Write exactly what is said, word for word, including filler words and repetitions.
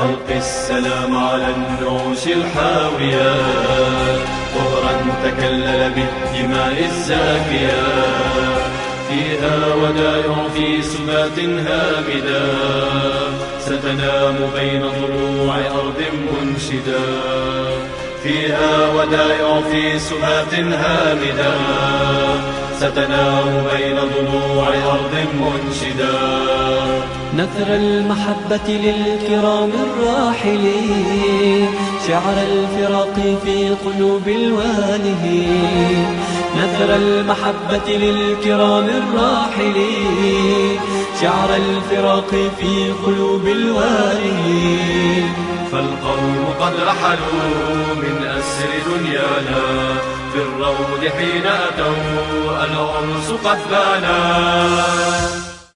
ألقي السلام على النعوش الحاويات، طهرا تكلل بالدماء الزاكيات. فيها ودائع في سبات هامدة، ستنام بين ضلوع أرض منشدة. فيها ودائع في سبات هامدة، ستنام بين ضلوع أرض منشدة. نثر المحبة للكرام الراحلين، شعر الفراق في قلوب الوالهين. نثر المحبة للكرام الراحلين، شعر الفراق في قلوب الوالهين. فالقوم قد رحلوا من أسر دنيانا، في الروض حين أتوا العرس قد بانا.